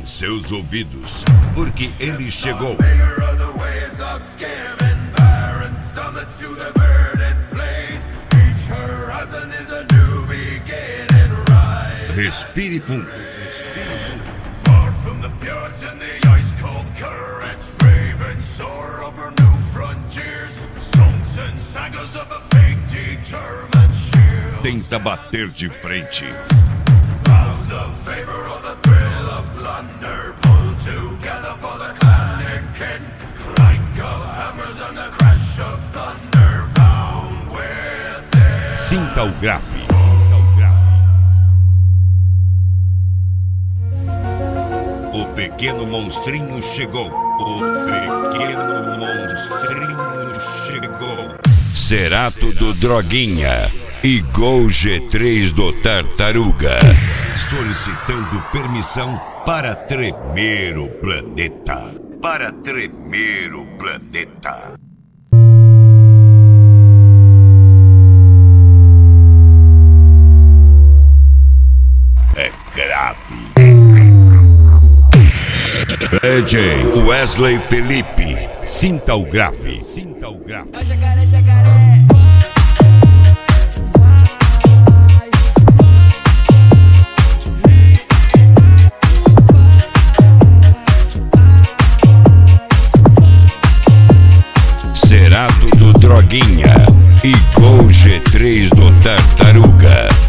em seus ouvidos, porque ele chegou. Respire fundo. Tenta bater de frente. Sinta o grave. O pequeno monstrinho chegou. O pequeno monstrinho chegou. Cerato do Droguinha e Gol G3 do Tartaruga, solicitando permissão para tremer o planeta. Para tremer o planeta. É grave. DJ Wesley Felipe, sinta o grave. Sinta o grave. Jacaré, jacaré. Cerato do Droguinha e Gol G3 do Tartaruga,